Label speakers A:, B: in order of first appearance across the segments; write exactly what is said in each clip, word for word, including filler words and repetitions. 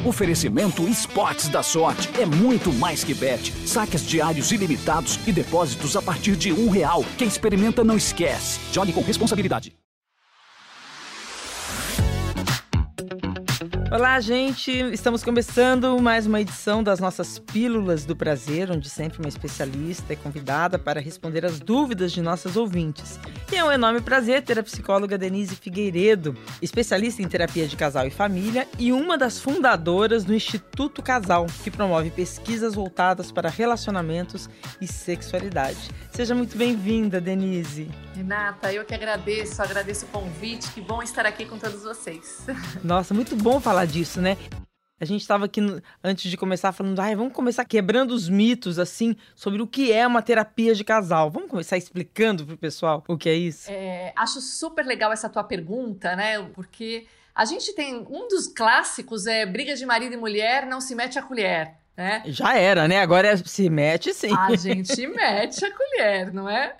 A: Oferecimento Esportes da Sorte. É muito mais que bet. Saques diários ilimitados e depósitos a partir de um real. Quem experimenta não esquece. Jogue com responsabilidade.
B: Olá, gente! Estamos começando mais uma edição das nossas Pílulas do Prazer, onde sempre uma especialista é convidada para responder as dúvidas de nossas ouvintes. E é um enorme prazer ter a psicóloga Denise Figueiredo, especialista em terapia de casal e família e uma das fundadoras do Instituto Casal, que promove pesquisas voltadas para relacionamentos e sexualidade. Seja muito bem-vinda, Denise.
C: Renata, eu que agradeço, agradeço o convite, que bom estar aqui com todos vocês.
B: Nossa, muito bom falar disso, né? A gente estava aqui, antes de começar, falando, ai, vamos começar quebrando os mitos, assim, sobre o que é uma terapia de casal. Vamos começar explicando pro pessoal o que é isso?
C: É, acho super legal essa tua pergunta, né? Porque a gente tem, um dos clássicos é briga de marido e mulher, não se mete a colher, né?
B: Já era, né? Agora é, se mete, sim.
C: A gente mete a colher, não é?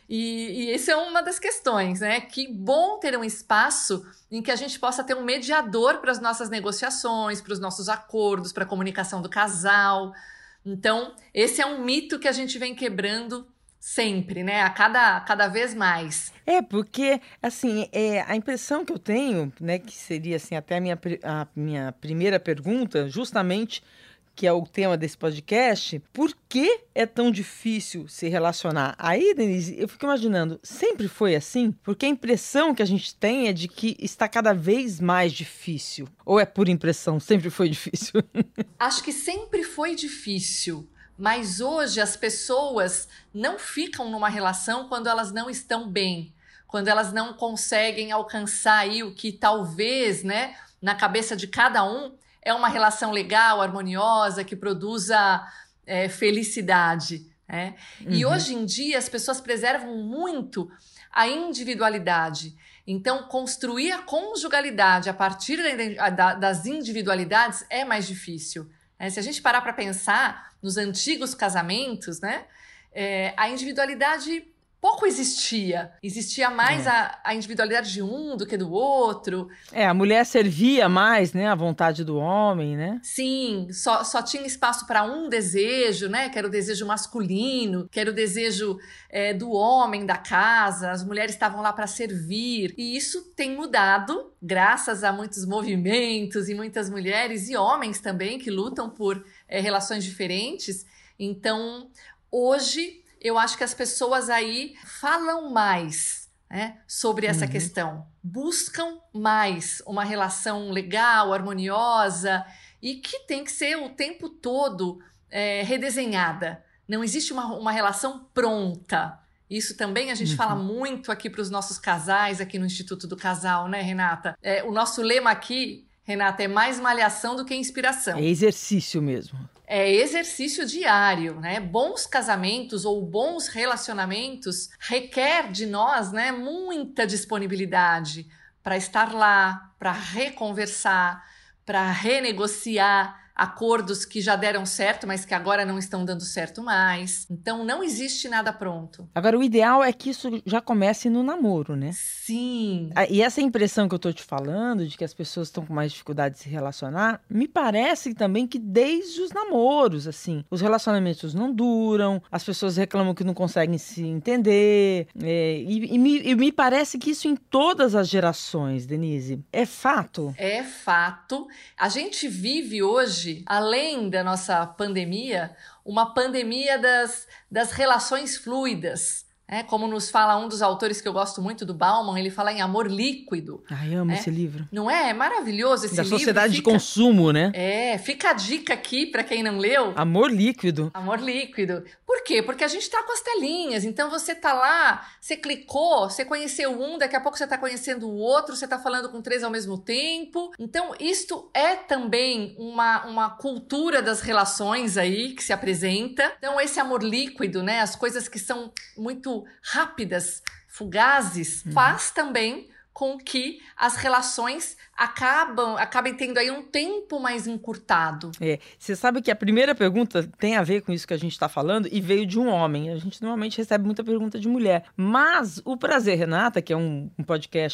C: E, e essa é uma das questões, né? Que bom ter um espaço em que a gente possa ter um mediador para as nossas negociações, para os nossos acordos, para a comunicação do casal. Então, esse é um mito que a gente vem quebrando sempre, né? A cada, cada vez mais.
B: É, porque, assim, é, a impressão que eu tenho, né, que seria, assim, até a minha, a minha primeira pergunta, justamente, que é o tema desse podcast, por que é tão difícil se relacionar? Aí, Denise, eu fico imaginando, sempre foi assim? Porque a impressão que a gente tem é de que está cada vez mais difícil. Ou é por impressão, sempre foi difícil?
C: Acho que sempre foi difícil, mas hoje as pessoas não ficam numa relação quando elas não estão bem, quando elas não conseguem alcançar aí o que talvez, né, na cabeça de cada um, é uma relação legal, harmoniosa, que produza é, felicidade, né? Uhum. E hoje em dia as pessoas preservam muito a individualidade. Então, construir a conjugalidade a partir da, da, das individualidades é mais difícil, né? Se a gente parar para pensar nos antigos casamentos, né, é, a individualidade pouco existia. Existia mais é. a, a individualidade de um do que do outro.
B: É, a mulher servia mais, né, à vontade do homem, né?
C: Sim, só, só tinha espaço para um desejo, né, que era o desejo masculino, que era o desejo é, do homem da casa. As mulheres estavam lá para servir. E isso tem mudado, graças a muitos movimentos e muitas mulheres e homens também que lutam por é, relações diferentes. Então, hoje eu acho que as pessoas aí falam mais, né, sobre essa uhum. questão. Buscam mais uma relação legal, harmoniosa e que tem que ser o tempo todo é, redesenhada. Não existe uma, uma relação pronta. Isso também a gente uhum. fala muito aqui para os nossos casais, aqui no Instituto do Casal, né, Renata? É, o nosso lema aqui, Renata, é mais malhação do que inspiração.
B: É exercício mesmo.
C: É exercício diário, né? Bons casamentos ou bons relacionamentos requer de nós, né, muita disponibilidade para estar lá, para reconversar, para renegociar acordos que já deram certo, mas que agora não estão dando certo mais. Então, não existe nada pronto.
B: Agora, o ideal é que isso já comece no namoro, né?
C: Sim.
B: E essa impressão que eu tô te falando, de que as pessoas estão com mais dificuldade de se relacionar, me parece também que desde os namoros, assim, os relacionamentos não duram, as pessoas reclamam que não conseguem se entender, é, e, e, me, e me parece que isso em todas as gerações, Denise. É fato?
C: É fato. A gente vive hoje, além da nossa pandemia, uma pandemia das, das relações fluidas. É, como nos fala um dos autores que eu gosto muito, do Bauman, ele fala em amor líquido.
B: Ai, amo
C: é,
B: esse livro.
C: Não é? É maravilhoso esse
B: da
C: livro. Da
B: sociedade
C: fica,
B: de consumo, né?
C: É, fica a dica aqui para quem não leu.
B: Amor líquido.
C: Amor líquido. Por quê? Porque a gente tá com as telinhas, então você tá lá, você clicou, você conheceu um, daqui a pouco você tá conhecendo o outro, você tá falando com três ao mesmo tempo. Então, isto é também uma, uma cultura das relações aí que se apresenta. Então, esse amor líquido, né, as coisas que são muito rápidas, fugazes, uhum. faz também com que as relações acabam, acabem tendo aí um tempo mais encurtado.
B: É, você sabe que a primeira pergunta tem a ver com isso que a gente está falando e veio de um homem. A gente normalmente recebe muita pergunta de mulher. Mas o Prazer, Renata, que é um, um podcast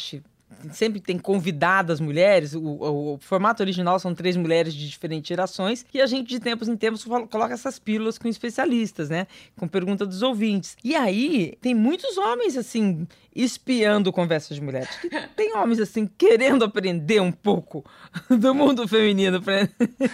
B: sempre tem convidado as mulheres, o, o, o formato original são três mulheres de diferentes gerações, e a gente de tempos em tempos coloca essas pílulas com especialistas, né? Com pergunta dos ouvintes. E aí, tem muitos homens, assim, espiando conversas de mulheres. Tem homens, assim, querendo aprender um pouco do mundo feminino para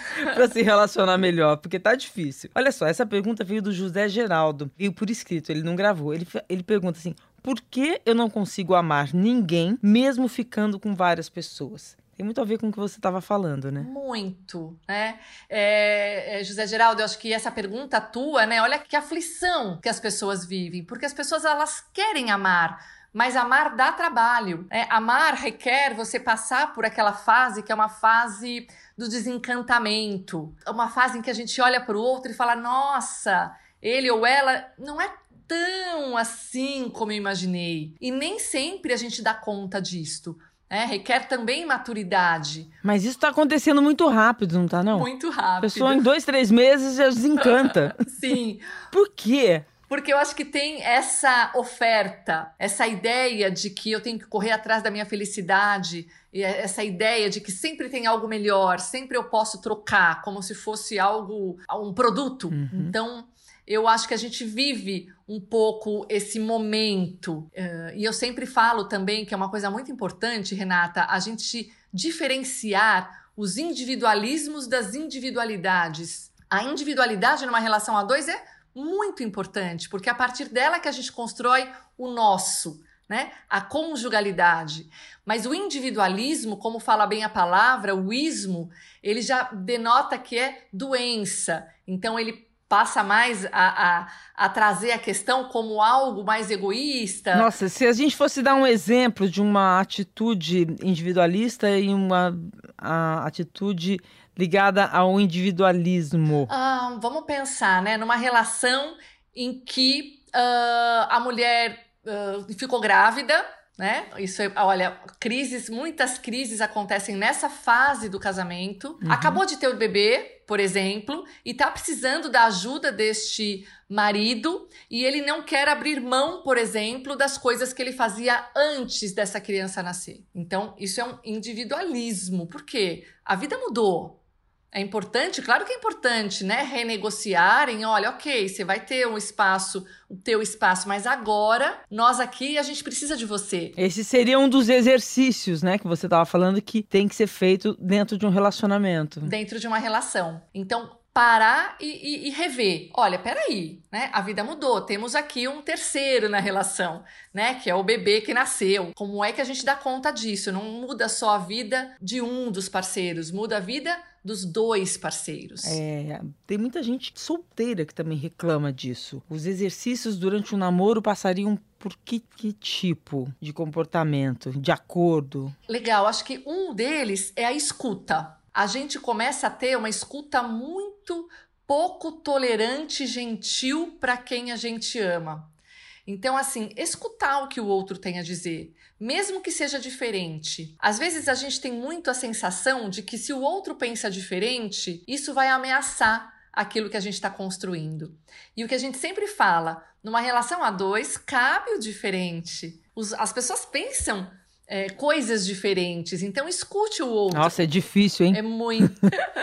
B: se relacionar melhor, porque tá difícil. Olha só, essa pergunta veio do José Geraldo, veio por escrito, ele não gravou. Ele, ele pergunta assim, por que eu não consigo amar ninguém, mesmo ficando com várias pessoas? Tem muito a ver com o que você estava falando, né?
C: Muito, né? É, é, José Geraldo, eu acho que essa pergunta tua, né? Olha que aflição que as pessoas vivem, porque as pessoas, elas querem amar, mas amar dá trabalho, né? Amar requer você passar por aquela fase que é uma fase do desencantamento, uma fase em que a gente olha para o outro e fala, nossa, ele ou ela não é tão assim como eu imaginei. E nem sempre a gente dá conta disto. É, requer também maturidade.
B: Mas isso tá acontecendo muito rápido, não tá, não?
C: Muito rápido.
B: A pessoa em dois, três meses já desencanta.
C: Sim.
B: Por quê?
C: Porque eu acho que tem essa oferta, essa ideia de que eu tenho que correr atrás da minha felicidade, e essa ideia de que sempre tem algo melhor, sempre eu posso trocar, como se fosse algo, um produto. Uhum. Então, eu acho que a gente vive um pouco esse momento. Uh, e eu sempre falo também que é uma coisa muito importante, Renata, a gente diferenciar os individualismos das individualidades. A individualidade numa relação a dois é muito importante, porque é a partir dela que a gente constrói o nosso, né? A conjugalidade. Mas o individualismo, como fala bem a palavra, o ismo, ele já denota que é doença. Então ele passa mais a, a, a trazer a questão como algo mais egoísta.
B: Nossa, se a gente fosse dar um exemplo de uma atitude individualista e uma a atitude ligada ao individualismo.
C: Ah, vamos pensar, né? Numa relação em que uh, a mulher uh, ficou grávida, né? Isso é, olha, crises, muitas crises acontecem nessa fase do casamento. Uhum. Acabou de ter o bebê, por exemplo, e tá precisando da ajuda deste marido e ele não quer abrir mão, por exemplo, das coisas que ele fazia antes dessa criança nascer. Então, isso é um individualismo. Por quê? A vida mudou. É importante, claro que é importante, né? Renegociarem, olha, ok, você vai ter um espaço, o teu espaço, mas agora, nós aqui, a gente precisa de você.
B: Esse seria um dos exercícios, né, que você estava falando que tem que ser feito dentro de um relacionamento.
C: Dentro de uma relação. Então, parar e, e, e rever. Olha, peraí, né? A vida mudou, temos aqui um terceiro na relação, né? Que é o bebê que nasceu. Como é que a gente dá conta disso? Não muda só a vida de um dos parceiros, muda a vida dos dois parceiros.
B: É, tem muita gente solteira que também reclama disso. Os exercícios durante o namoro passariam por que, que tipo de comportamento, de acordo?
C: Legal, acho que um deles é a escuta. A gente começa a ter uma escuta muito pouco tolerante e gentil para quem a gente ama. Então, assim, escutar o que o outro tem a dizer, mesmo que seja diferente. Às vezes a gente tem muito a sensação de que se o outro pensa diferente, isso vai ameaçar aquilo que a gente está construindo. E o que a gente sempre fala, numa relação a dois, cabe o diferente. Os, as pessoas pensam É, coisas diferentes, então escute o outro.
B: Nossa, é difícil, hein?
C: É muito.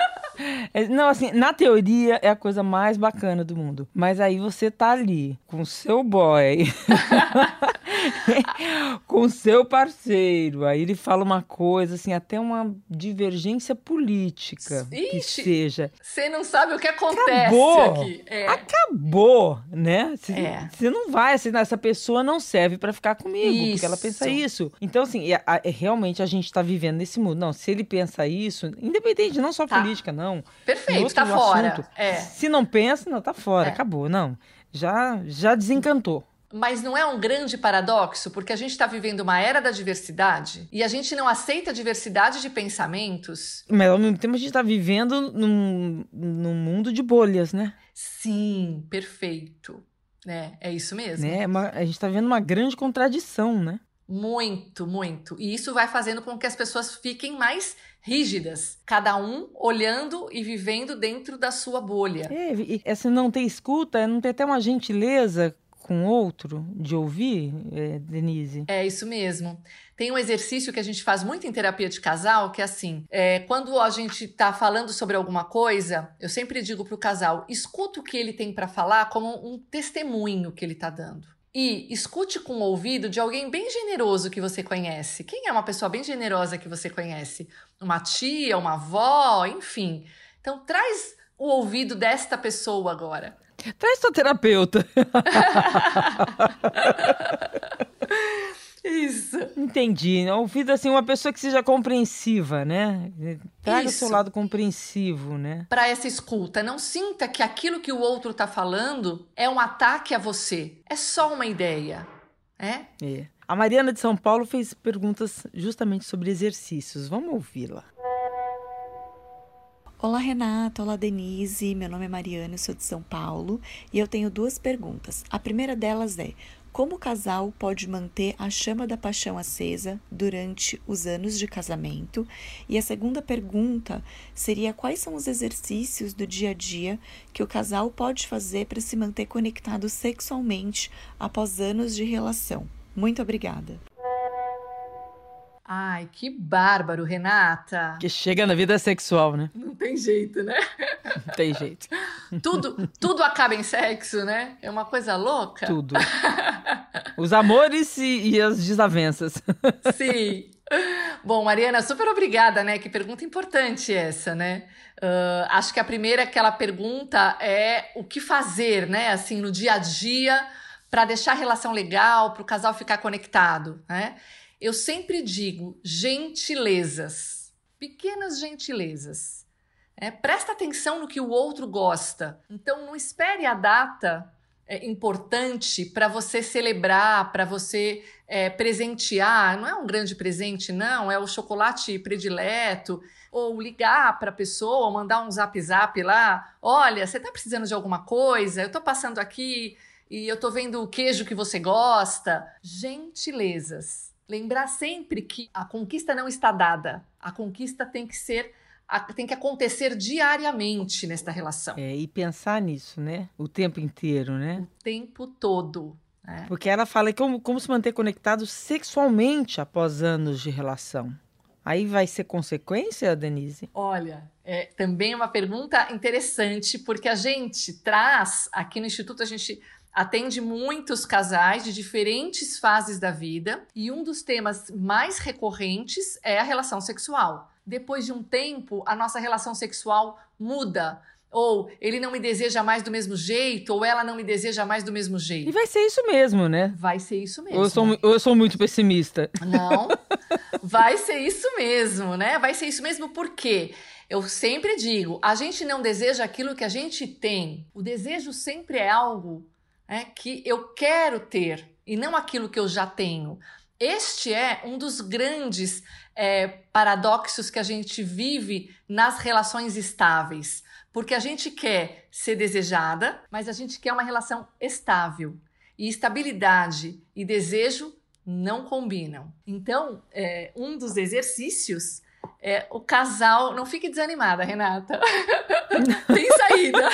B: é, não, assim, na teoria é a coisa mais bacana do mundo, mas aí você tá ali com o seu boy, com o seu parceiro, aí ele fala uma coisa, assim, até uma divergência política. Ixi, que seja.
C: Você não sabe o que acontece
B: Acabou,
C: aqui. É.
B: Acabou, né? Você
C: é.
B: não vai, assim, essa pessoa não serve pra ficar comigo, isso. Porque ela pensa isso. Então, assim, é, é, realmente a gente tá vivendo nesse mundo. Não, se ele pensa isso, independente, não só
C: tá.
B: política, não.
C: Perfeito, tá fora.
B: Assunto,
C: é.
B: Se não pensa, não, tá fora, é. Acabou, não. Já, já desencantou.
C: Mas não é um grande paradoxo, porque a gente está vivendo uma era da diversidade e a gente não aceita a diversidade de pensamentos.
B: Mas ao mesmo tempo a gente está vivendo num, num mundo de bolhas, né?
C: Sim, perfeito. É, é isso mesmo.
B: Né? A gente está vendo uma grande contradição, né?
C: Muito, muito. E isso vai fazendo com que as pessoas fiquem mais rígidas, cada um olhando e vivendo dentro da sua bolha.
B: É, e essa não ter escuta, não ter até uma gentileza com o outro, de ouvir, é, Denise?
C: É isso mesmo. Tem um exercício que a gente faz muito em terapia de casal, que é assim, é, quando a gente está falando sobre alguma coisa, eu sempre digo para o casal, escuta o que ele tem para falar como um testemunho que ele está dando. E escute com o ouvido de alguém bem generoso que você conhece. Quem é uma pessoa bem generosa que você conhece? Uma tia, uma avó, enfim. Então, traz o ouvido desta pessoa agora.
B: Traz sua terapeuta.
C: Isso.
B: Entendi. Ouvido assim, uma pessoa que seja compreensiva, né? Traga o seu lado compreensivo, né?
C: Para essa escuta, não sinta que aquilo que o outro está falando é um ataque a você. É só uma ideia, é?
B: É. A Mariana de São Paulo fez perguntas justamente sobre exercícios. Vamos ouvi-la.
D: Olá, Renata. Olá, Denise. Meu nome é Mariana, eu sou de São Paulo e eu tenho duas perguntas. A primeira delas é: como o casal pode manter a chama da paixão acesa durante os anos de casamento? E a segunda pergunta seria: quais são os exercícios do dia a dia que o casal pode fazer para se manter conectado sexualmente após anos de relação? Muito obrigada.
C: Ai, que bárbaro, Renata.
B: Que chega na vida sexual, né?
C: Não tem jeito, né?
B: Não tem jeito.
C: Tudo, tudo acaba em sexo, né? É uma coisa louca.
B: Tudo. Os amores e, e as desavenças.
C: Sim. Bom, Mariana, super obrigada, né? Que pergunta importante essa, né? Uh, acho que a primeira aquela pergunta é o que fazer, né? Assim, no dia a dia, para deixar a relação legal, para o casal ficar conectado, né? Eu sempre digo gentilezas, pequenas gentilezas. É, presta atenção no que o outro gosta. Então, não espere a data é, importante para você celebrar, para você é, presentear. Não é um grande presente, não. É o chocolate predileto. Ou ligar para a pessoa, ou mandar um zap zap lá. Olha, você está precisando de alguma coisa? Eu estou passando aqui e eu estou vendo o queijo que você gosta. Gentilezas. Lembrar sempre que a conquista não está dada. A conquista tem que ser, tem que acontecer diariamente nesta relação.
B: É, e pensar nisso, né? O tempo inteiro, né?
C: O tempo todo. Né?
B: Porque ela fala como, como se manter conectado sexualmente após anos de relação. Aí vai ser consequência, Denise?
C: Olha, é também uma pergunta interessante, porque a gente traz, aqui no Instituto a gente atende muitos casais de diferentes fases da vida e um dos temas mais recorrentes é a relação sexual. Depois de um tempo, a nossa relação sexual muda. Ou ele não me deseja mais do mesmo jeito, ou ela não me deseja mais do mesmo jeito.
B: E vai ser isso mesmo, né?
C: Vai ser isso mesmo.
B: Ou eu sou, ou eu sou muito pessimista.
C: Não, vai ser isso mesmo, né? Vai ser isso mesmo porque eu sempre digo, a gente não deseja aquilo que a gente tem. O desejo sempre é algo É, que eu quero ter e não aquilo que eu já tenho. Este é um dos grandes é, paradoxos que a gente vive nas relações estáveis, porque a gente quer ser desejada, mas a gente quer uma relação estável. E estabilidade e desejo não combinam. Então, é, um dos exercícios é o casal... Não fique desanimada, Renata. Tem saída.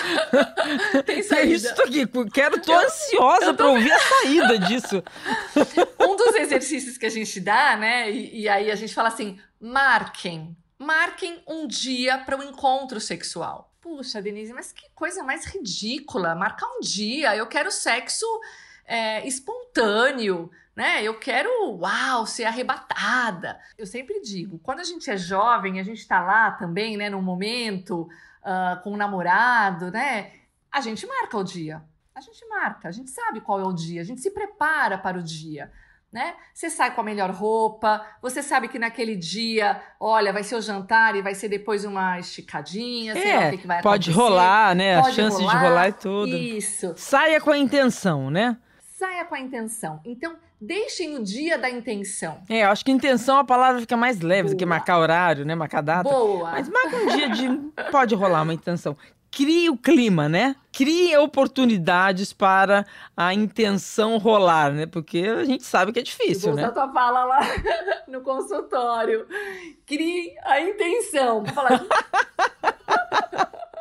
C: Tem saída.
B: É isso aqui. Quero, tô eu, ansiosa eu tô... para ouvir a saída disso.
C: Um dos exercícios que a gente dá, né? E, e aí a gente fala assim, marquem. Marquem um dia para o encontro sexual. Puxa, Denise, mas que coisa mais ridícula. Marcar um dia. Eu quero sexo é, espontâneo. Né? Eu quero, uau, ser arrebatada. Eu sempre digo, quando a gente é jovem, a gente tá lá também, né, num momento, uh, com um namorado, né? A gente marca o dia. A gente marca, a gente sabe qual é o dia, a gente se prepara para o dia, né? Você sai com a melhor roupa, você sabe que naquele dia, olha, vai ser o jantar e vai ser depois uma esticadinha, sei
B: é,
C: lá o que, que vai
B: pode
C: acontecer.
B: rolar, né?
C: Pode
B: a chance
C: rolar,
B: de rolar e tudo.
C: Isso.
B: Saia com a intenção, né?
C: Saia com a intenção. Então, deixem o dia da intenção.
B: É, eu acho que intenção a palavra fica mais leve
C: Boa.
B: do que marcar horário, né? Marcar data.
C: Boa.
B: Mas marca um dia de... Pode rolar uma intenção. Crie o clima, né? Crie oportunidades para a intenção rolar, né? Porque a gente sabe que é difícil,
C: eu vou
B: né?
C: usar tua fala lá no consultório. Crie a intenção. Vou falar...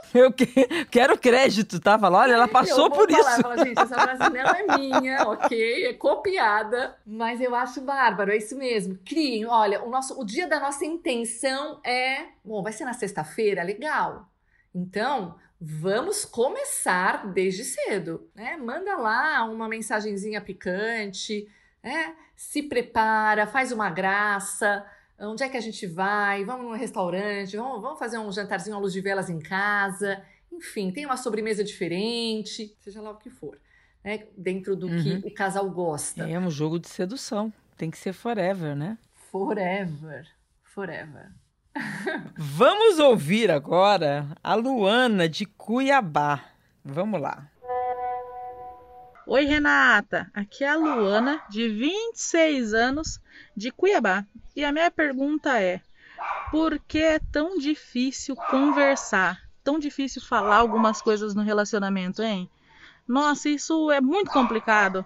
B: Eu que, quero crédito, tá? Fala, olha, ela passou
C: eu vou
B: por
C: falar,
B: isso.
C: Falar, gente, essa frase não é minha, ok? É copiada, mas eu acho bárbaro, é isso mesmo. Criem, olha, o, nosso, o dia da nossa intenção é... Bom, vai ser na sexta-feira, legal. Então, vamos começar desde cedo, né? Manda lá uma mensagenzinha picante, né? Se prepara, faz uma graça. Onde é que a gente vai? Vamos num restaurante, vamos, vamos fazer um jantarzinho à luz de velas em casa. Enfim, tem uma sobremesa diferente, seja lá o que for, né? Dentro do
B: Uhum.
C: que o casal gosta.
B: É um jogo de sedução, tem que ser forever, né?
C: Forever, forever.
B: Vamos ouvir agora a Luana de Cuiabá. Vamos lá.
E: Oi, Renata. Aqui é a Luana, de vinte e seis anos, de Cuiabá. E a minha pergunta é: por que é tão difícil conversar? Tão difícil falar algumas coisas no relacionamento, hein? Nossa, isso é muito complicado.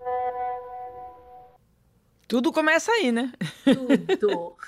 B: Tudo começa aí, né?
C: Tudo.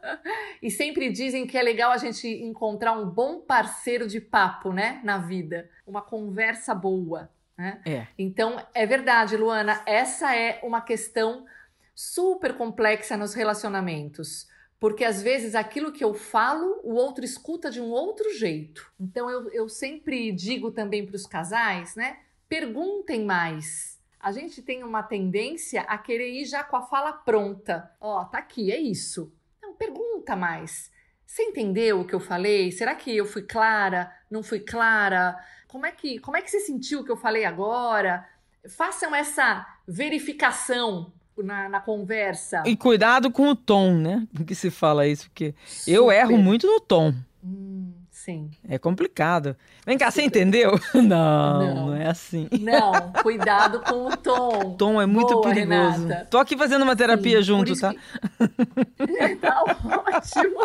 C: E sempre dizem que é legal a gente encontrar um bom parceiro de papo, né? Na vida. Uma conversa boa, né?
B: É.
C: Então, é verdade, Luana. Essa é uma questão super complexa nos relacionamentos. Porque, às vezes, aquilo que eu falo, o outro escuta de um outro jeito. Então, eu, eu sempre digo também para os casais, né? Perguntem mais. A gente tem uma tendência a querer ir já com a fala pronta. Ó, tá aqui, é isso. Não, pergunta mais. Você entendeu o que eu falei? Será que eu fui clara? Não fui clara? Como é que, como é que você sentiu o que eu falei agora? Façam essa verificação na, na conversa.
B: E cuidado com o tom, né? Que se fala isso, porque
C: Super.
B: eu erro muito no tom.
C: Hum, sim.
B: É complicado. Vem cá, Super. Você entendeu? Não, não, não é assim.
C: Não, cuidado com o tom.
B: O tom é muito
C: Boa,
B: perigoso.
C: Renata.
B: Tô aqui fazendo uma terapia, sim, junto, tá?
C: Que... Tá ótimo.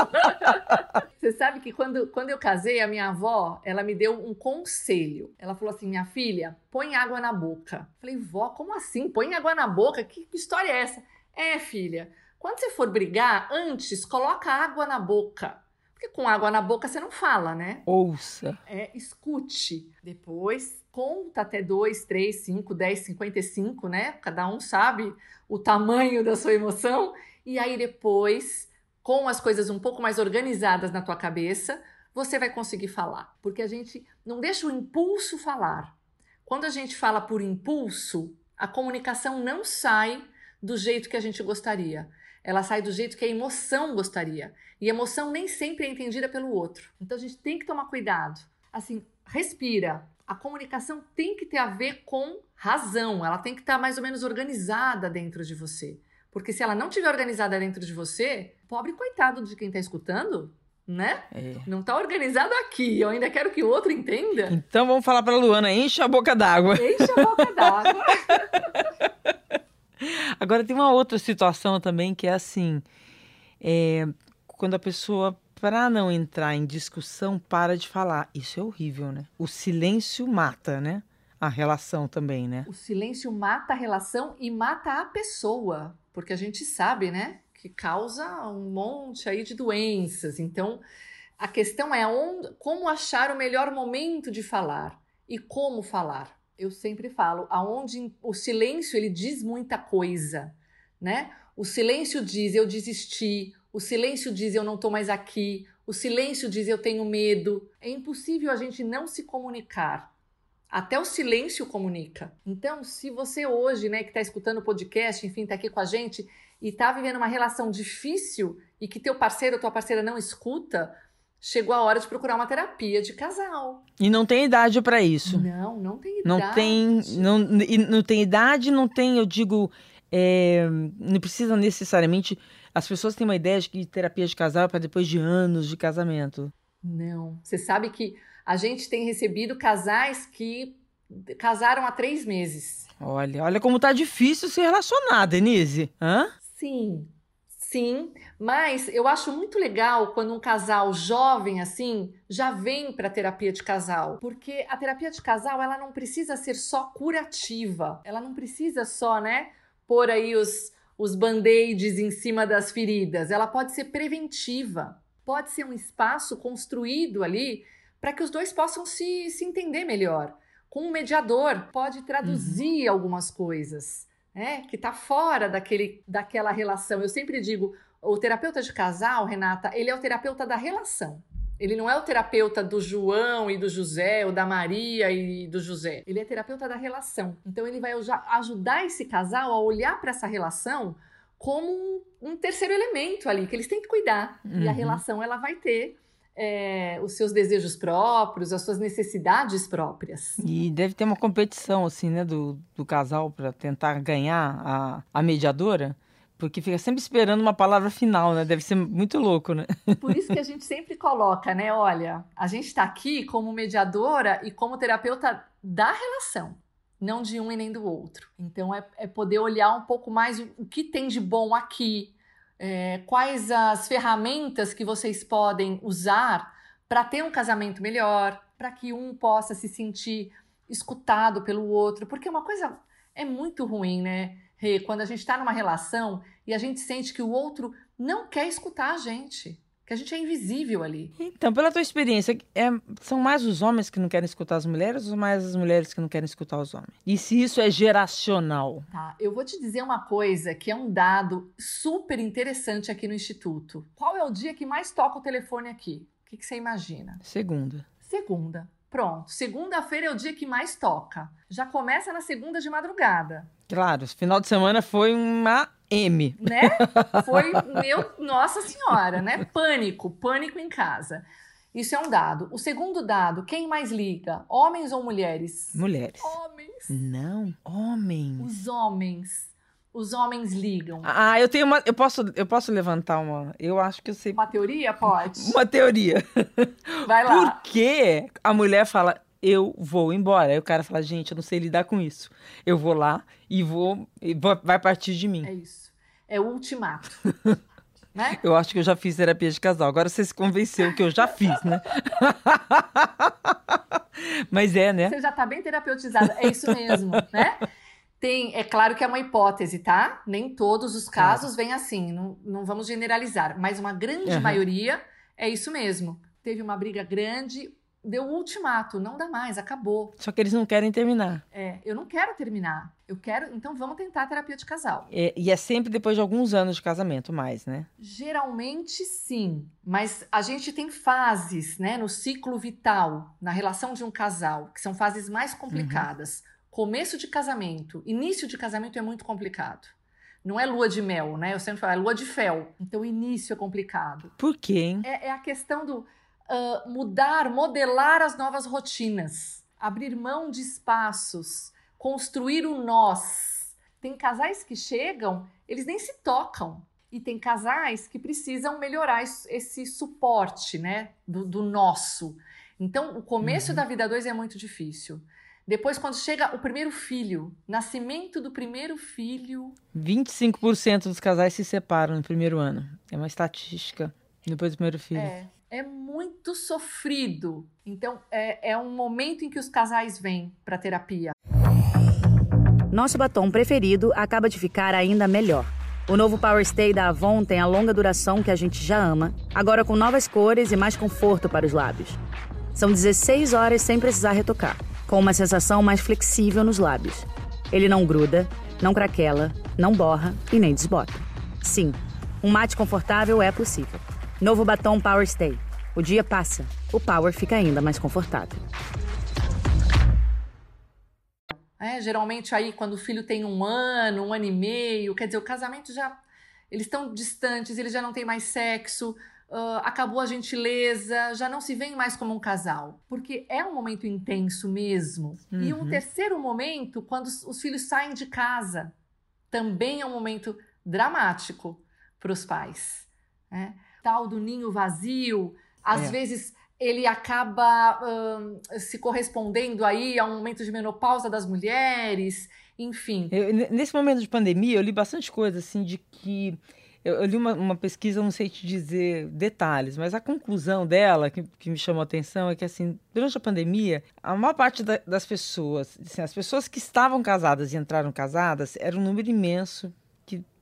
C: Você sabe que quando, quando eu casei, a minha avó, ela me deu um conselho. Ela falou assim, minha filha, põe água na boca. Falei, vó, como assim? Põe água na boca? Que, que história é essa? É, filha, quando você for brigar, antes coloca água na boca. Porque com água na boca você não fala, né?
B: Ouça.
C: É, escute. Depois, conta até dois, três, cinco, dez, cinquenta e cinco, né? Cada um sabe o tamanho da sua emoção. E aí depois, com as coisas um pouco mais organizadas na tua cabeça, você vai conseguir falar. Porque a gente não deixa o impulso falar. Quando a gente fala por impulso, a comunicação não sai do jeito que a gente gostaria. Ela sai do jeito que a emoção gostaria. E emoção nem sempre é entendida pelo outro. Então a gente tem que tomar cuidado. Assim, respira. A comunicação tem que ter a ver com razão. Ela tem que estar mais ou menos organizada dentro de você. Porque se ela não estiver organizada dentro de você, pobre coitado de quem está escutando, né?
B: É.
C: Não está organizado aqui. Eu ainda quero que o outro entenda.
B: Então vamos falar para a Luana, enche a boca d'água.
C: Enche a boca d'água.
B: Agora tem uma outra situação também que é assim, é, quando a pessoa, para não entrar em discussão, para de falar. Isso é horrível, né? O silêncio mata, né? A relação também, né?
C: O silêncio mata a relação e mata a pessoa, porque a gente sabe, né? Que causa um monte aí de doenças. Então, a questão é onde, como achar o melhor momento de falar e como falar. Eu sempre falo, aonde o silêncio ele diz muita coisa, né? O silêncio diz eu desisti, o silêncio diz eu não tô mais aqui, o silêncio diz eu tenho medo. É impossível a gente não se comunicar. Até o silêncio comunica. Então, se você hoje, né, que tá escutando o podcast, enfim, tá aqui com a gente e tá vivendo uma relação difícil e que teu parceiro ou tua parceira não escuta, chegou a hora de procurar uma terapia de casal.
B: E não tem idade para isso.
C: Não, não tem idade.
B: Não tem, não, não tem idade, não tem, eu digo, é, não precisa necessariamente... As pessoas têm uma ideia de que terapia de casal é para depois de anos de casamento.
C: Não. Você sabe que a gente tem recebido casais que casaram há três meses.
B: Olha, olha como tá difícil se relacionar, Denise. Hã?
C: Sim. Sim, mas eu acho muito legal quando um casal jovem assim já vem para a terapia de casal, porque a terapia de casal ela não precisa ser só curativa, ela não precisa só, né, pôr aí os, os band-aids em cima das feridas, ela pode ser preventiva, pode ser um espaço construído ali para que os dois possam se, se entender melhor. Com um mediador, pode traduzir uhum. algumas coisas, né, que está fora daquele, daquela relação. Eu sempre digo, o terapeuta de casal, Renata, ele é o terapeuta da relação. Ele não é o terapeuta do João e do José, ou da Maria e do José. Ele é terapeuta da relação. Então, ele vai ajudar esse casal a olhar para essa relação como um, um terceiro elemento ali, que eles têm que cuidar. Uhum. E a relação, ela vai ter é, os seus desejos próprios, as suas necessidades próprias.
B: E deve ter uma competição, assim, né, do, do casal para tentar ganhar a, a mediadora. Porque fica sempre esperando uma palavra final, né? Deve ser muito louco, né?
C: Por isso que a gente sempre coloca, né? Olha, a gente está aqui como mediadora e como terapeuta da relação, não de um e nem do outro. Então, é, é poder olhar um pouco mais o, o que tem de bom aqui, é, quais as ferramentas que vocês podem usar para ter um casamento melhor, para que um possa se sentir escutado pelo outro. Porque uma coisa é muito ruim, né? Quando a gente está numa relação e a gente sente que o outro não quer escutar a gente, que a gente é invisível ali.
B: Então, pela tua experiência, é, são mais os homens que não querem escutar as mulheres ou mais as mulheres que não querem escutar os homens? E se isso é geracional?
C: Tá, eu vou te dizer uma coisa que é um dado super interessante aqui no Instituto. Qual é o dia que mais toca o telefone aqui? O que, que você imagina?
B: Segunda.
C: Segunda. Pronto, segunda-feira é o dia que mais toca. Já começa na segunda de madrugada.
B: Claro, final de semana foi uma M.
C: Né? Foi, meu, nossa senhora, né? Pânico, pânico em casa. Isso é um dado. O segundo dado, quem mais liga? Homens ou mulheres?
B: Mulheres.
C: Homens.
B: Não, homens.
C: Os homens. Os homens ligam.
B: Ah, eu tenho uma. Eu posso, eu posso levantar uma. Eu acho que eu sei.
C: Uma teoria? Pode.
B: Uma teoria.
C: Vai lá.
B: Por que a mulher fala, eu vou embora? Aí o cara fala, gente, eu não sei lidar com isso. Eu vou lá e vou. E vou vai partir de mim.
C: É isso. É o ultimato. Né?
B: Eu acho que eu já fiz terapia de casal. Agora você se convenceu que eu já fiz, né? Mas é, né?
C: Você já tá bem terapeutizada. É isso mesmo, né? Tem, é claro que é uma hipótese, tá? Nem todos os casos vêm assim, não, não vamos generalizar, mas uma grande uhum. maioria é isso mesmo. Teve uma briga grande, deu um ultimato, não dá mais, acabou.
B: Só que eles não querem terminar.
C: É, eu não quero terminar, eu quero, então vamos tentar a terapia de casal.
B: É, e é sempre depois de alguns anos de casamento, mais, né?
C: Geralmente sim, mas a gente tem fases, né, no ciclo vital, na relação de um casal, que são fases mais complicadas. Uhum. Começo de casamento, início de casamento é muito complicado. Não é lua de mel, né? Eu sempre falo, é lua de fel. Então, o início é complicado.
B: Por quê, hein?
C: É, é a questão do uh, mudar, modelar as novas rotinas. Abrir mão de espaços. Construir o nós. Tem casais que chegam, eles nem se tocam. E tem casais que precisam melhorar esse suporte, né? Do, do nosso. Então, o começo uhum. da vida dois é muito difícil. Depois, quando chega o primeiro filho, nascimento do primeiro filho...
B: vinte e cinco por cento dos casais se separam no primeiro ano. É uma estatística depois do primeiro filho.
C: É, é muito sofrido. Então, é, é um momento em que os casais vêm para terapia.
F: Nosso batom preferido acaba de ficar ainda melhor. O novo Power Stay da Avon tem a longa duração que a gente já ama, agora com novas cores e mais conforto para os lábios. São dezesseis horas sem precisar retocar, com uma sensação mais flexível nos lábios. Ele não gruda, não craquela, não borra e nem desbota. Sim, um mate confortável é possível. Novo batom Power Stay. O dia passa, o Power fica ainda mais confortável.
C: É, geralmente aí quando o filho tem um ano, um ano e meio, quer dizer, o casamento já... Eles estão distantes, eles já não têm mais sexo... Uh, acabou a gentileza, já não se vê mais como um casal. Porque é um momento intenso mesmo. Uhum. E um terceiro momento, quando os, os filhos saem de casa, também é um momento dramático para os pais. Né? Tal do ninho vazio, às é. vezes ele acaba uh, se correspondendo aí a um momento de menopausa das mulheres, enfim.
B: Eu, nesse momento de pandemia, eu li bastante coisa assim de que... Eu, eu li uma, uma pesquisa, não sei te dizer detalhes, mas a conclusão dela, que, que me chamou a atenção, é que, assim, durante a pandemia, a maior parte da, das pessoas, assim, as pessoas que estavam casadas e entraram casadas, era um número imenso que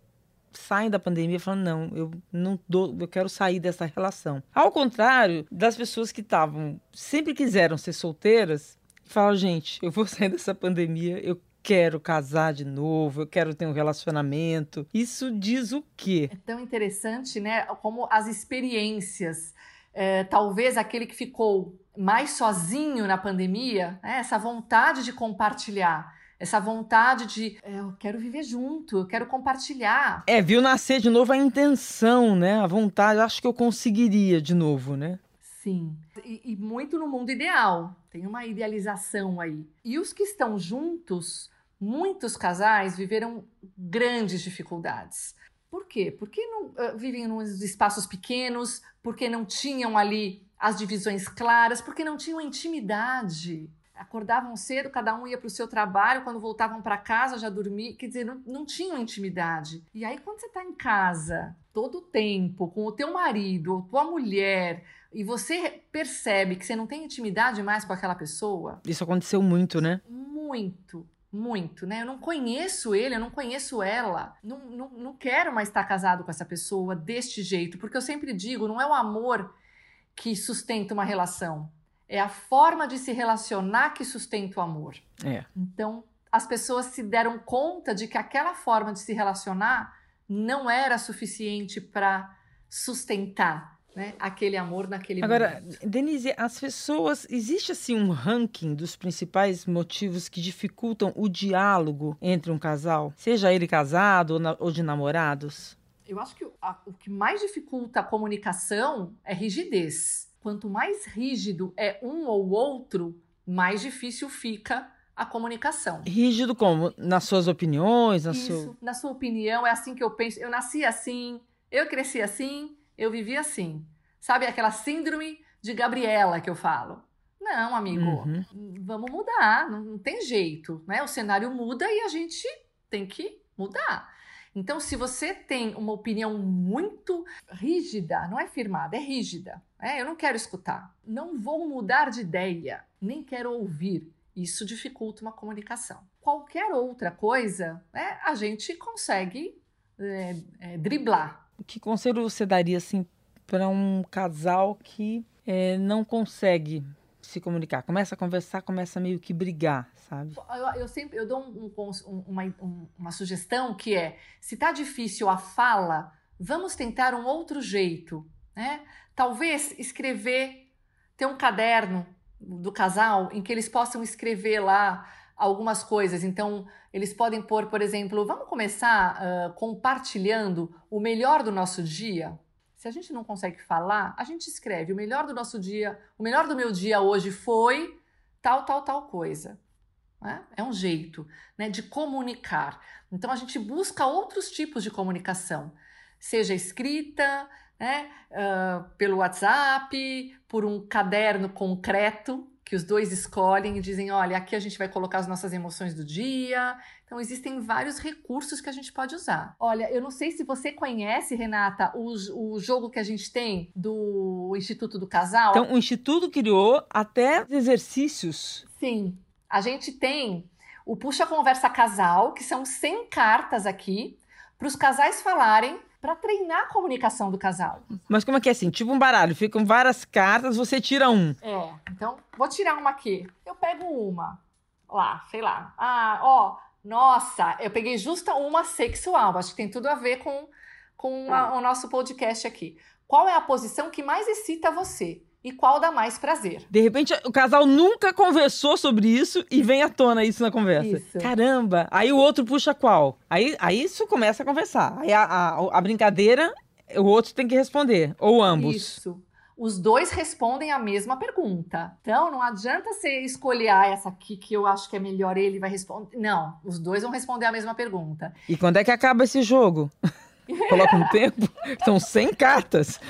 B: saem da pandemia falando, não, eu não dou, eu quero sair dessa relação. Ao contrário das pessoas que estavam, sempre quiseram ser solteiras, e falaram, gente, eu vou sair dessa pandemia, eu quero casar de novo, eu quero ter um relacionamento. Isso diz o quê?
C: É tão interessante, né? Como as experiências, é, talvez aquele que ficou mais sozinho na pandemia, né? Essa vontade de compartilhar, essa vontade de, é, eu quero viver junto, eu quero compartilhar.
B: É, viu nascer de novo a intenção, né? A vontade, acho que eu conseguiria de novo, né?
C: Sim, e, e muito no mundo ideal, tem uma idealização aí. E os que estão juntos, muitos casais viveram grandes dificuldades. Por quê? Porque não, uh, vivem em espaços pequenos, porque não tinham ali as divisões claras, porque não tinham intimidade. Acordavam cedo, cada um ia para o seu trabalho, quando voltavam para casa já dormiam, quer dizer, não, não tinham intimidade. E aí quando você está em casa, todo o tempo, com o teu marido, ou tua mulher, e você percebe que você não tem intimidade mais com aquela pessoa...
B: Isso aconteceu muito, né?
C: Muito, muito, né? Eu não conheço ele, eu não conheço ela, não, não, não quero mais estar casado com essa pessoa deste jeito, porque eu sempre digo, não é o amor que sustenta uma relação, é a forma de se relacionar que sustenta o amor.
B: É.
C: Então, as pessoas se deram conta de que aquela forma de se relacionar não era suficiente para sustentar, né, aquele amor naquele
B: Agora,
C: momento.
B: Denise, as pessoas... Existe, assim, um ranking dos principais motivos que dificultam o diálogo entre um casal? Seja ele casado ou, na, ou de namorados?
C: Eu acho que o, a, o que mais dificulta a comunicação é rigidez. Quanto mais rígido é um ou outro, mais difícil fica a comunicação.
B: Rígido como? Nas suas opiniões? Na
C: Isso,
B: sua...
C: na sua opinião, é assim que eu penso. Eu nasci assim, eu cresci assim, eu vivi assim. Sabe aquela síndrome de Gabriela que eu falo? Não, amigo,
B: Uhum.
C: vamos mudar, não, não tem jeito, né? O cenário muda e a gente tem que mudar. Então, se você tem uma opinião muito rígida, não é firmada, é rígida, né? Eu não quero escutar, não vou mudar de ideia, nem quero ouvir. Isso dificulta uma comunicação. Qualquer outra coisa, né, a gente consegue é, é, driblar.
B: Que conselho você daria, assim, para um casal que é, não consegue se comunicar? Começa a conversar, começa meio que brigar, sabe?
C: Eu, eu sempre eu dou um, um, uma, um, uma sugestão que é, se tá difícil a fala, vamos tentar um outro jeito, né? Talvez escrever, ter um caderno do casal em que eles possam escrever lá algumas coisas. Então, eles podem pôr, por exemplo, vamos começar uh, compartilhando o melhor do nosso dia? Se a gente não consegue falar, a gente escreve o melhor do nosso dia, o melhor do meu dia hoje foi tal, tal, tal coisa. Né? É um jeito, né, de comunicar. Então, a gente busca outros tipos de comunicação, seja escrita, né, uh, pelo WhatsApp, por um caderno concreto, que os dois escolhem e dizem, olha, aqui a gente vai colocar as nossas emoções do dia. Então, existem vários recursos que a gente pode usar. Olha, eu não sei se você conhece, Renata, o, o jogo que a gente tem do Instituto do Casal.
B: Então, o Instituto criou até exercícios.
C: Sim, a gente tem o Puxa Conversa Casal, que são cem cartas aqui, para os casais falarem, para treinar a comunicação do casal.
B: Mas como é que é assim? Tipo um baralho, ficam várias cartas, você tira um.
C: É, então, vou tirar uma aqui. Eu pego uma, lá, sei lá. Ah, ó, nossa, eu peguei justa uma sexual. Acho que tem tudo a ver com, com a, o nosso podcast aqui. Qual é a posição que mais excita você? E qual dá mais prazer?
B: De repente, o casal nunca conversou sobre isso e vem à tona isso na conversa.
C: Isso.
B: Caramba! Aí o outro puxa qual? Aí, aí isso começa a conversar. Aí a, a, a brincadeira, o outro tem que responder. Ou ambos.
C: Isso. Os dois respondem a mesma pergunta. Então, não adianta você escolher, ah, essa aqui que eu acho que é melhor, ele vai responder. Não, os dois vão responder a mesma pergunta.
B: E quando é que acaba esse jogo? Coloca um tempo? São cem cartas.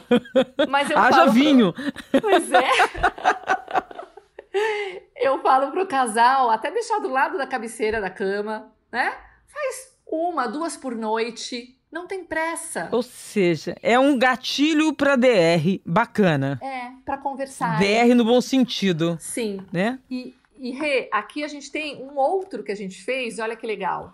C: Mas eu
B: Haja
C: falo
B: vinho.
C: Pro... Pois é. Eu falo pro casal, até deixar do lado da cabeceira da cama, né? Faz uma, duas por noite. Não tem pressa.
B: Ou seja, é um gatilho para D R bacana.
C: É, para conversar.
B: D R no bom sentido.
C: Sim.
B: Né?
C: E, e Rê, aqui a gente tem um outro que a gente fez, olha que legal.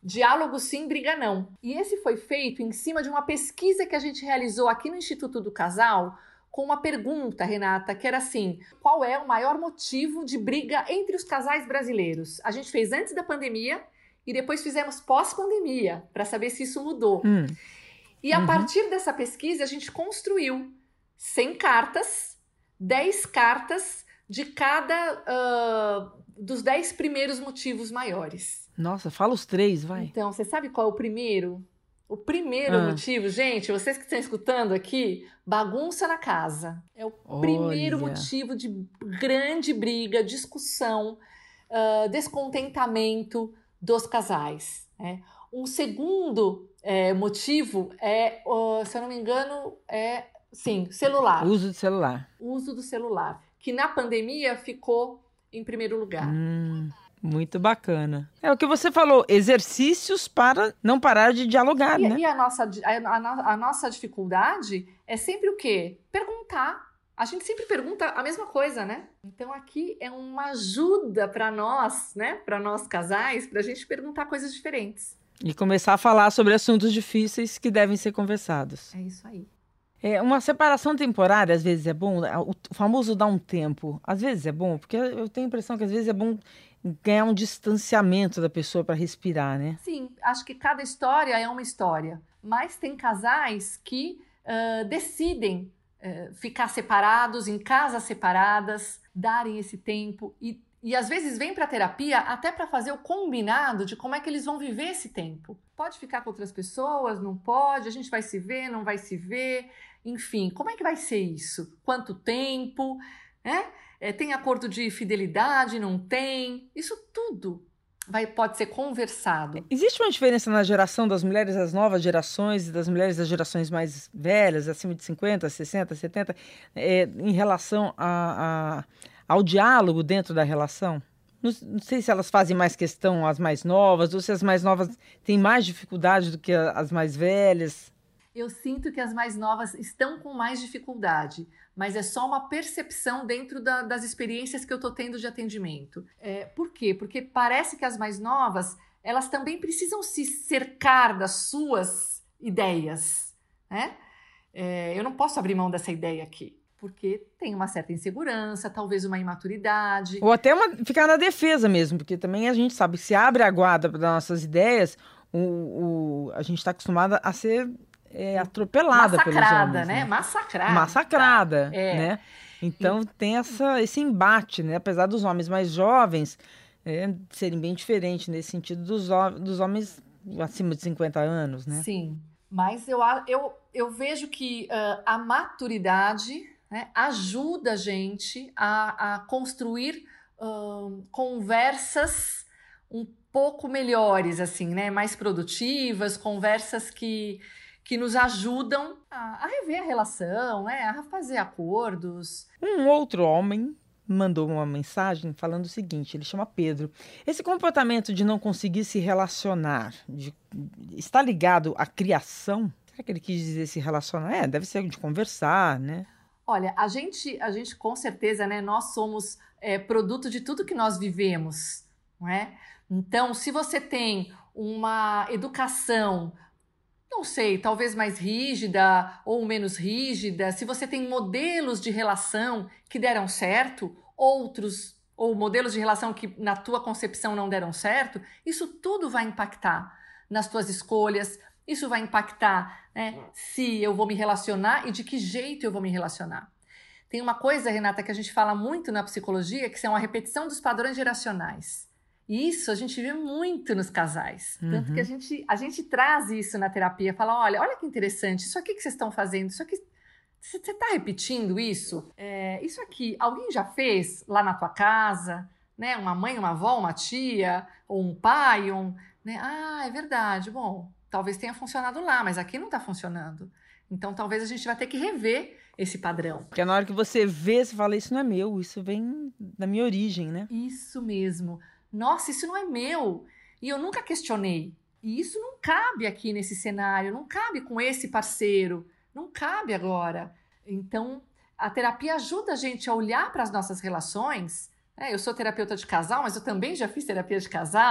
C: Diálogo sim, briga não. E esse foi feito em cima de uma pesquisa que a gente realizou aqui no Instituto do Casal, com uma pergunta, Renata, que era assim: qual é o maior motivo de briga entre os casais brasileiros? A gente fez antes da pandemia e depois fizemos pós-pandemia, para saber se isso mudou.
B: Hum.
C: E a
B: Uhum.
C: partir dessa pesquisa, a gente construiu cem cartas, dez cartas de cada uh, dos dez primeiros motivos maiores.
B: Nossa, fala os três, vai.
C: Então, você sabe qual é o primeiro? O primeiro
B: Ah.
C: motivo, gente, vocês que estão escutando aqui, bagunça na casa. É o
B: Olha.
C: primeiro motivo de grande briga, discussão, uh, descontentamento dos casais. Né? Um segundo é, motivo é, uh, se eu não me engano, é, sim, celular.
B: Uso de celular.
C: O uso do celular, que na pandemia ficou em primeiro lugar.
B: Hum. Muito bacana. É o que você falou, exercícios para não parar de dialogar,
C: E,
B: né?
C: e a, nossa, a, a, a nossa dificuldade é sempre o quê? Perguntar. A gente sempre pergunta a mesma coisa, né? Então aqui é uma ajuda para nós, né? Para nós casais, para a gente perguntar coisas diferentes.
B: E começar a falar sobre assuntos difíceis que devem ser conversados.
C: É isso aí.
B: É, uma separação temporária, às vezes, é bom. O famoso dar um tempo, às vezes é bom, porque eu tenho a impressão que às vezes é bom ganhar um distanciamento da pessoa para respirar, né?
C: Sim, acho que cada história é uma história. Mas tem casais que uh, decidem uh, ficar separados, em casas separadas, darem esse tempo e, e às vezes vêm para a terapia até para fazer o combinado de como é que eles vão viver esse tempo. Pode ficar com outras pessoas, não pode, a gente vai se ver, não vai se ver, enfim, como é que vai ser isso? Quanto tempo, né? É, tem acordo de fidelidade, não tem? Isso tudo vai, pode ser conversado.
B: Existe uma diferença na geração das mulheres das novas gerações e das mulheres das gerações mais velhas, acima de cinquenta, sessenta, setenta, é, em relação a, a, ao diálogo dentro da relação? Não, não sei se elas fazem mais questão as mais novas ou se as mais novas têm mais dificuldade do que as mais velhas.
C: Eu sinto que as mais novas estão com mais dificuldade, mas é só uma percepção dentro da, das experiências que eu estou tendo de atendimento. É, por quê? Porque parece que as mais novas, elas também precisam se cercar das suas ideias, né? É, eu não posso abrir mão dessa ideia aqui, porque tem uma certa insegurança, talvez uma imaturidade.
B: Ou até uma, ficar na defesa mesmo, porque também a gente sabe que se abre a guarda para nossas ideias, o, o, a gente está acostumada a ser... É, atropelada pelos homens,
C: né?
B: né?
C: Massacrada.
B: Massacrada,
C: é.
B: né? Então e... tem essa, esse embate, né? Apesar dos homens mais jovens é, serem bem diferentes nesse sentido dos, dos homens acima de cinquenta anos, né?
C: Sim, mas eu, eu, eu vejo que uh, a maturidade, né, ajuda a gente a, a construir uh, conversas um pouco melhores, assim, né? Mais produtivas, conversas que... que nos ajudam a, a rever a relação, né? A fazer acordos.
B: Um outro homem mandou uma mensagem falando o seguinte, ele chama Pedro. Esse comportamento de não conseguir se relacionar, de, está ligado à criação? Será que ele quis dizer se relacionar? É, deve ser de conversar, né?
C: Olha, a gente, a gente com certeza, né? Nós somos é, produto de tudo que nós vivemos, não é? Então, se você tem uma educação... não sei, talvez mais rígida ou menos rígida, se você tem modelos de relação que deram certo, outros, ou modelos de relação que na tua concepção não deram certo, isso tudo vai impactar nas tuas escolhas, isso vai impactar, né, se eu vou me relacionar e de que jeito eu vou me relacionar. Tem uma coisa, Renata, que a gente fala muito na psicologia, que são a repetição dos padrões geracionais. E isso a gente vê muito nos casais.
B: Uhum.
C: Tanto que a gente, a gente traz isso na terapia. Fala, olha, olha que interessante, isso aqui que vocês estão fazendo, isso aqui... Você está repetindo isso? É, isso aqui, alguém já fez lá na tua casa? Né? Uma mãe, uma avó, uma tia, ou um pai, um... Né? Ah, é verdade. Bom, talvez tenha funcionado lá, mas aqui não está funcionando. Então, talvez a gente vai ter que rever esse padrão.
B: Porque na hora que você vê, você fala, isso não é meu, isso vem da minha origem, né?
C: Isso mesmo. Nossa, isso não é meu. E eu nunca questionei. E isso não cabe aqui nesse cenário, não cabe com esse parceiro, não cabe agora. Então, a terapia ajuda a gente a olhar para as nossas relações. É, eu sou terapeuta de casal, mas eu também já fiz terapia de casal.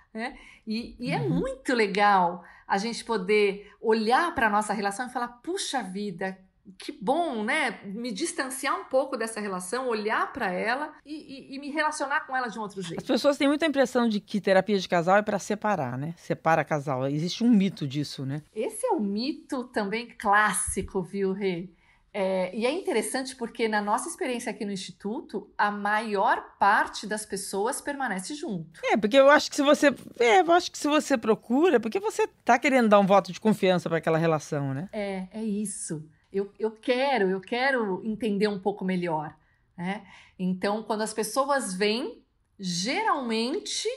C: né? E, e é uhum. muito legal a gente poder olhar para a nossa relação e falar, puxa vida, que bom, né? Me distanciar um pouco dessa relação, olhar para ela e, e, e me relacionar com ela de um outro jeito.
B: As pessoas têm muita impressão de que terapia de casal é para separar, né? Separa casal. Existe um mito disso, né?
C: Esse é um mito também clássico, viu, Rê? É, e é interessante porque na nossa experiência aqui no Instituto, a maior parte das pessoas permanece junto.
B: É, porque eu acho que se você, é, eu acho que se você procura, porque você tá querendo dar um voto de confiança para aquela relação, né?
C: É, é isso. Eu, eu quero, eu quero entender um pouco melhor, né? Então, quando as pessoas vêm, geralmente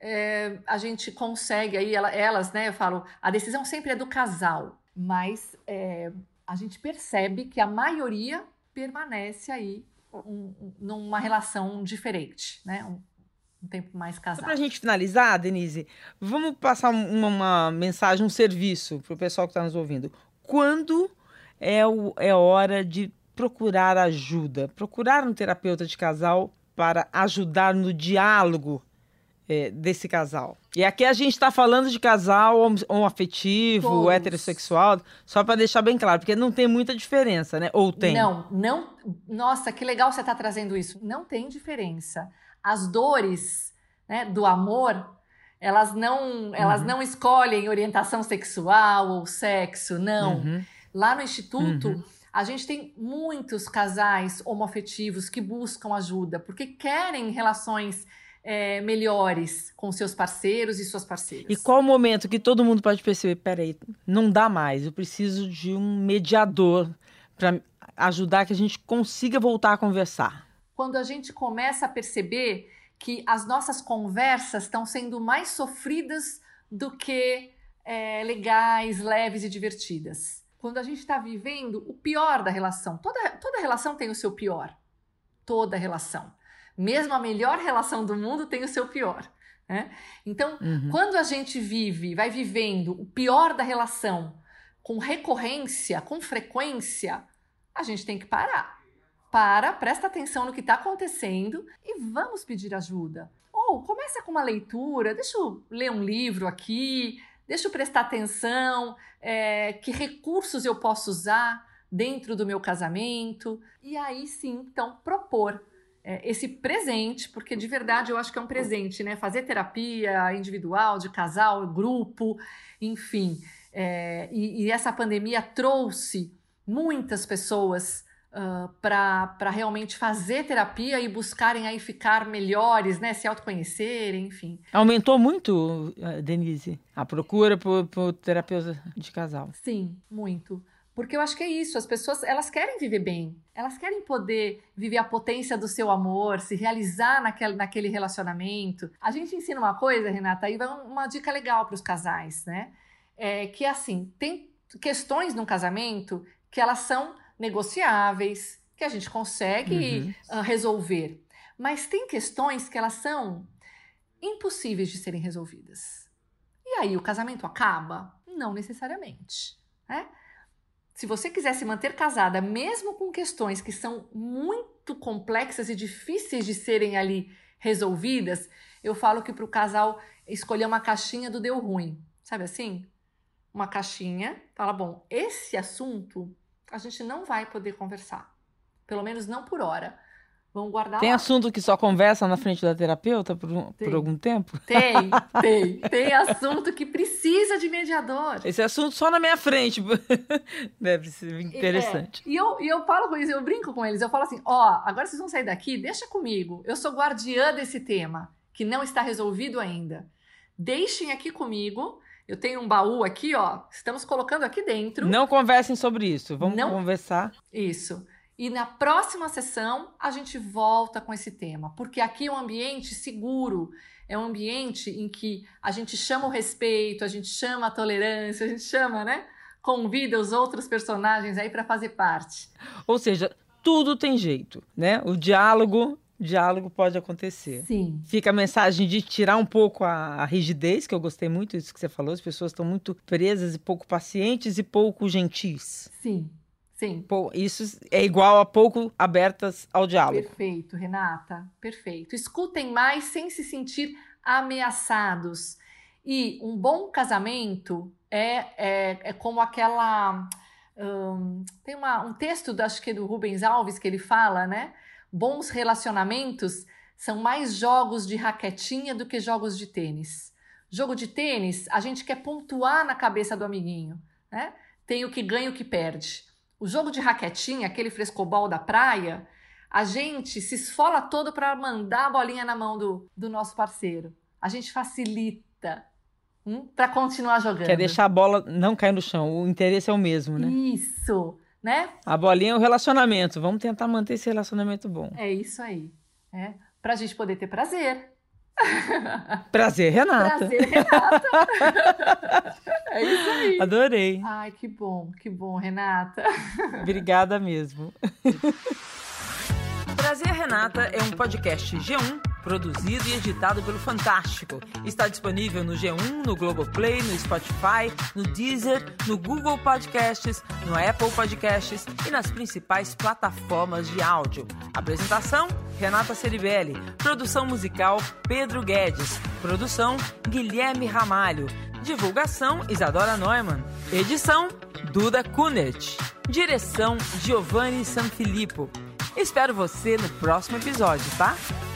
C: é, a gente consegue aí, ela, elas, né? Eu falo, a decisão sempre é do casal, mas é, a gente percebe que a maioria permanece aí um, um, numa relação diferente, né? Um, um tempo mais casado.
B: Para a gente finalizar, Denise, vamos passar uma, uma mensagem, um serviço para o pessoal que está nos ouvindo. Quando é, o, é hora de procurar ajuda, procurar um terapeuta de casal para ajudar no diálogo é, desse casal? E aqui a gente está falando de casal homoafetivo, Todos. heterossexual, só para deixar bem claro, porque não tem muita diferença, né? Ou tem?
C: Não, não. Nossa, que legal você está trazendo isso. Não tem diferença. As dores, né, do amor, elas não, elas uhum. não escolhem orientação sexual ou sexo, não. Uhum. Lá no Instituto, uhum. a gente tem muitos casais homoafetivos que buscam ajuda, porque querem relações é, melhores com seus parceiros e suas parceiras.
B: E qual o momento que todo mundo pode perceber, peraí, não dá mais, eu preciso de um mediador para ajudar que a gente consiga voltar a conversar?
C: Quando a gente começa a perceber que as nossas conversas estão sendo mais sofridas do que é, legais, leves e divertidas. Quando a gente está vivendo o pior da relação. Toda, toda relação tem o seu pior. Toda relação. Mesmo a melhor relação do mundo tem o seu pior. Né? Então, uhum. quando a gente vive, vai vivendo o pior da relação com recorrência, com frequência, a gente tem que parar. Para, presta atenção no que está acontecendo e vamos pedir ajuda. Ou começa com uma leitura, deixa eu ler um livro aqui, deixa eu prestar atenção, é, que recursos eu posso usar dentro do meu casamento. E aí sim, então, propor é, esse presente, porque de verdade eu acho que é um presente, né? Fazer terapia individual, de casal, grupo, enfim. É, e, e essa pandemia trouxe muitas pessoas Uh, para realmente fazer terapia e buscarem aí ficar melhores, né? Se autoconhecerem, enfim.
B: Aumentou muito, Denise, a procura por, por terapeuta de casal.
C: Sim, muito. Porque eu acho que é isso, as pessoas, elas querem viver bem, elas querem poder viver a potência do seu amor, se realizar naquele, naquele relacionamento. A gente ensina uma coisa, Renata, aí vai uma dica legal para os casais, né? É que assim, tem questões no casamento que elas são negociáveis, que a gente consegue uhum. uh, resolver. Mas tem questões que elas são impossíveis de serem resolvidas. E aí o casamento acaba? Não necessariamente. Né? Se você quiser se manter casada, mesmo com questões que são muito complexas e difíceis de serem ali resolvidas, eu falo que para o casal escolher uma caixinha do deu ruim. Sabe assim? Uma caixinha, fala, bom, esse assunto a gente não vai poder conversar. Pelo menos não por hora. Vamos guardar
B: Tem
C: lá.
B: assunto que só conversa na frente da terapeuta por, um, por algum tempo?
C: Tem, tem. Tem assunto que precisa de mediador.
B: Esse assunto só na minha frente. Deve ser interessante.
C: É. E, eu, e eu falo com eles, eu brinco com eles. Eu falo assim, ó, oh, agora vocês vão sair daqui, deixa comigo. Eu sou guardiã desse tema, que não está resolvido ainda. Deixem aqui comigo. Eu tenho um baú aqui, ó. Estamos colocando aqui dentro.
B: Não conversem sobre isso. Vamos
C: Não...
B: conversar.
C: Isso. E na próxima sessão, a gente volta com esse tema. Porque aqui é um ambiente seguro. É um ambiente em que a gente chama o respeito, a gente chama a tolerância, a gente chama, né? Convida os outros personagens aí para fazer parte.
B: Ou seja, tudo tem jeito, né? O diálogo... diálogo pode acontecer.
C: Sim.
B: Fica a mensagem de tirar um pouco a, a rigidez, que eu gostei muito disso que você falou, as pessoas estão muito presas e pouco pacientes e pouco gentis.
C: Sim, sim.
B: Pô, isso é igual a pouco abertas ao diálogo.
C: Perfeito, Renata, perfeito. Escutem mais sem se sentir ameaçados. E um bom casamento é, é, é como aquela... Um, tem uma, um texto, acho que é do Rubens Alves, que ele fala, né? Bons relacionamentos são mais jogos de raquetinha do que jogos de tênis. Jogo de tênis, a gente quer pontuar na cabeça do amiguinho, né? Tem o que ganha e o que perde. O jogo de raquetinha, aquele frescobol da praia, a gente se esfola todo para mandar a bolinha na mão do, do nosso parceiro. A gente facilita hum, para continuar jogando.
B: Quer deixar a bola não cair no chão. O interesse é o mesmo, né?
C: Isso, né?
B: A bolinha é o relacionamento. Vamos tentar manter esse relacionamento bom.
C: É isso aí. É, para a gente poder ter prazer.
B: Prazer, Renata.
C: Prazer, Renata. É isso aí.
B: Adorei.
C: Ai, que bom, que bom, Renata.
B: Obrigada mesmo. Prazer, Renata é um podcast G um, produzido e editado pelo Fantástico. Está disponível no G um, no Globoplay, no Spotify, no Deezer, no Google Podcasts, no Apple Podcasts e nas principais plataformas de áudio. Apresentação, Renata Ceribelli. Produção musical, Pedro Guedes. Produção, Guilherme Ramalho. Divulgação, Isadora Neumann. Edição, Duda Kunert. Direção, Giovanni Sanfilippo. Espero você no próximo episódio, tá?